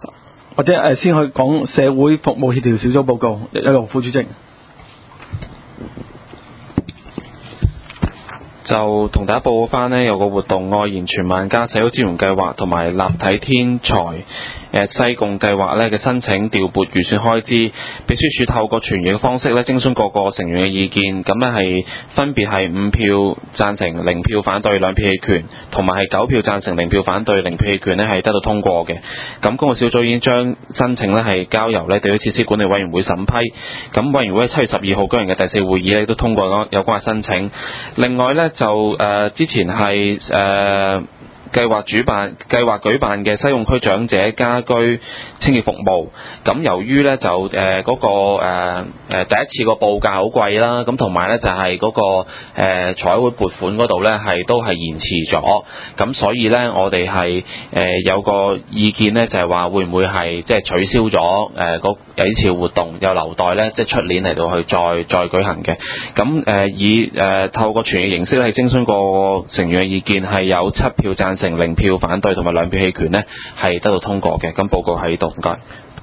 或者先去講社會服務協調小組報告，有副主席。 就同大家報告翻呢，有個活動愛研全萬家社會支援計劃同埋立體天才西貢計劃呢嘅申請調撥預算開支，秘書處透過傳閱嘅方式呢徵詢各個成員嘅意見，咁呢係分別係5票贊成、0票反對、2票棄權，同埋係9票贊成、0票反對、0票棄權呢係得到通過嘅。咁公共小組已經將申請呢係交由呢地區設施管理委員會審批，咁委員會喺7月12號舉行嘅第4會議呢都通過有關嘅申請。另外呢，就之前係計劃舉辦嘅西貢區長者家居清潔服務，咁由於呢就嗰個第一次個報價好貴啦，咁同埋呢就係嗰個財委會撥款嗰度呢都係延遲咗，咁所以呢我哋係有個意見呢，就係話會唔會係即係取消咗有呢次活動，又留待呢即係出年嚟到去再舉行嘅。咁以透過傳譯形式咧係徵詢過成員嘅意見，係有7票贊成、0票反對同埋2票棄權呢係得到通過嘅。咁報告喺度，唔該。